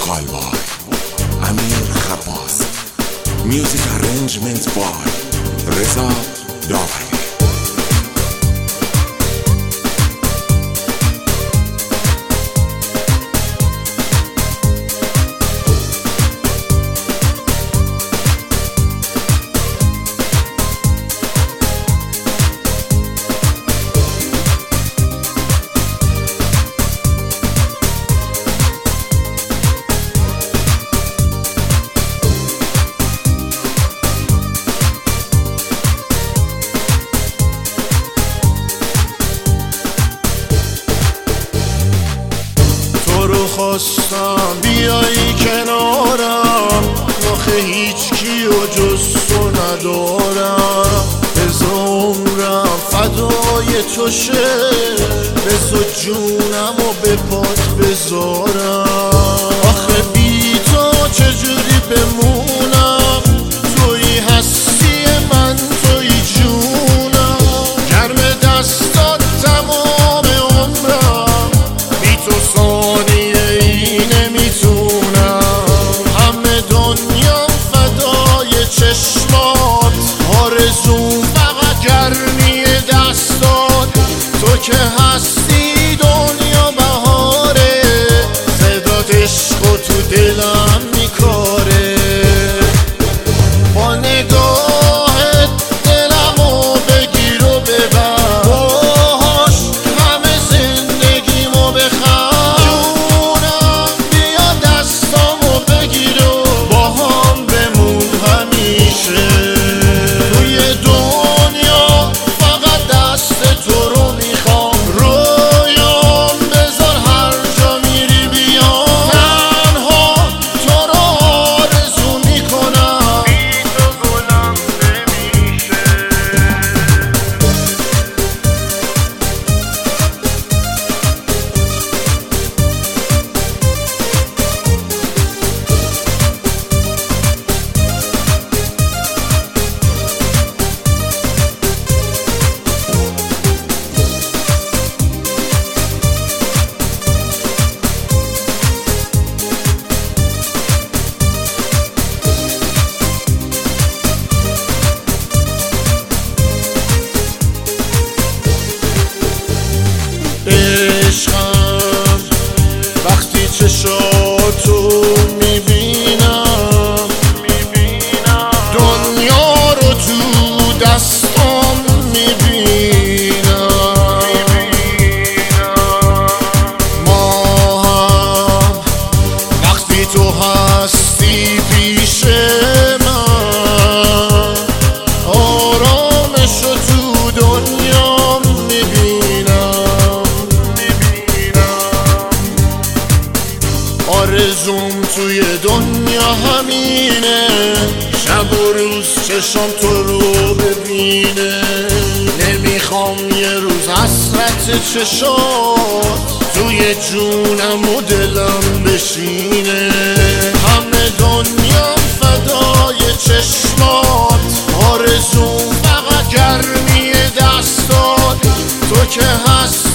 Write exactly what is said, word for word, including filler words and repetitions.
vocal by Amir Khabbaz, music arrangement by Reza Davari. خواستم بیایی کنارم، آخه هیچ کیو جز تو ندارم. بذار عمرم فدای تو شه، بذار جونم و به پات بذارم. آخه بی تو چجوری بمونم، توی هستی من، توی جونم. گرم دستات تمام عمرم، بی تو ثانی چشمات. آرزوم فقط گرمی دستات، تو که هستی دنیا بهاره. صدات عشق و تو دلم میکاره، با نگاهت دلمو بگیر و ببر، باهاش همه زندگیمو بخر. جونم بیا دستامو بگیر و با هم بمون همیشه. توی دنیا فقط دست تو رو میخوام، رویام بذار هر جا میری بیام. تنها تو رو آرزو میکنم، بی تو گلم نمیشه. عشقم وقتی چشاتو میبینم، دنیا رو تو دستام میبینم. ما هم وقتی تو هستی پیش من، آرامش رو تو دنیا میبینم. آرزوم توی دنیا همینه، شب و روز چشم تو رو ببینه. نمیخوام یه روز حسرت چشات توی جونم و دلم بشینه. همه دنیام فدای چشمات، آرزوم فقط گرمی دستات، تو که هست